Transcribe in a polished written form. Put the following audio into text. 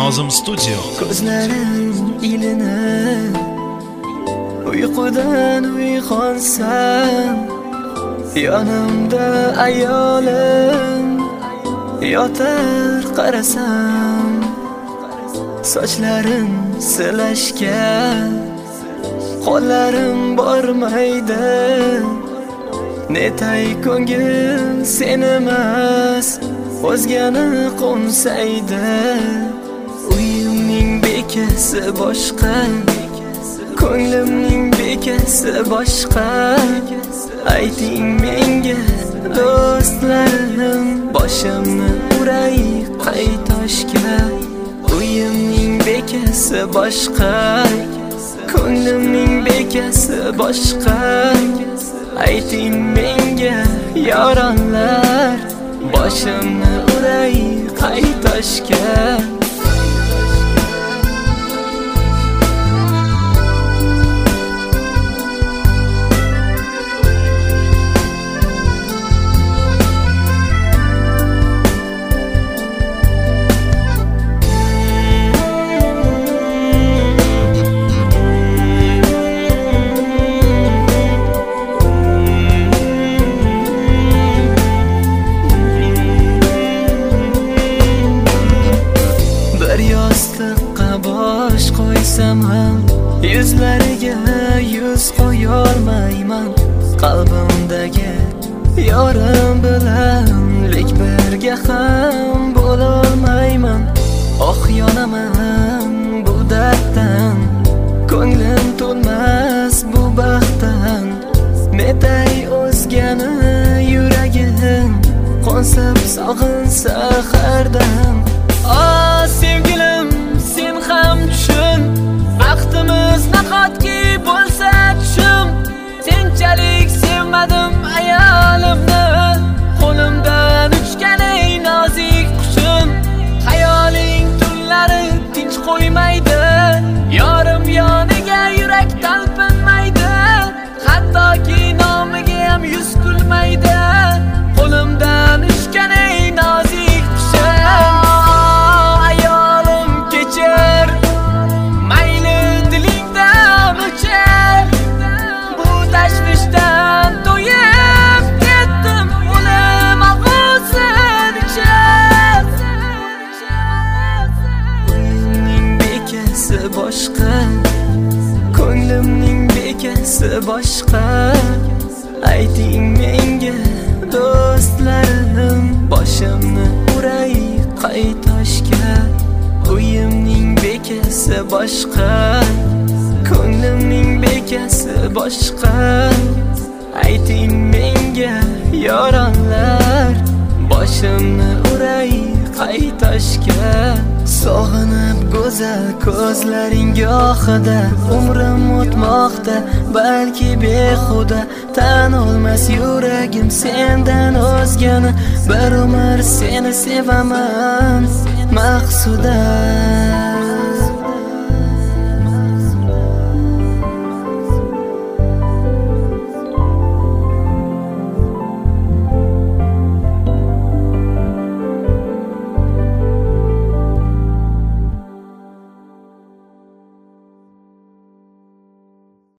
Nozim Studio. Ko'zlarim ilinib uyqudan uyg'onsam, yonimda ayolim yotar qarasam, sochlarin silashga qo'llarim bormaydi. Netay ko'ngil sen emas, o'zgani qo'msaydi. Uyimning bekasi boshqa, ko'nglimning bekasi boshqa. Ayting menga do'stlarim, boshimni uray qay toshga. Uyimning bekasi boshqa, ko'nglimning bekasi boshqa. Ayting menga yoronlar, boshimni uray qay toshga. Yostiqqa bosh qo'ysam ham, yuzlariga yuz qo'yolmayman. Qalbimdagi yorim bilan lek birga ham bo'lolmayman. Oh yonaman bu darddan, ko'nglim to'lmas bu baxtdan. Netay o'zgani yuragim qo'nsib sog'insa hardan. Sevgilim sen ham tushun, vaqtimiz nahotki bo'lsa tushum. Senchalik sevmadim ayolimni, qo'limdan uchgan ey nozik qushim. Xayoling tunlari tinch qo'ymaydi, yorim yoniga yurak talpinmaydi. Hattoki nomiga ham yuz kulmaydi, qo'limdan uchgan ey nozik qushim. Boshqa, ko'nglimning bekasi boshqa. Ayting menga do'stlarim, boshimni uray qay toshga. Uyimning bekasi boshqa, ko'nglimning bekasi boshqa. Ayting menga yoronlar, boshimni uray qay toshga. Sog'inib go'zal ko'zlaring gohida, umrim o'tmoqda balki behuda. Tan olmas yuragim sendan o'zgani, bir umr seni sevaman Maqsuda.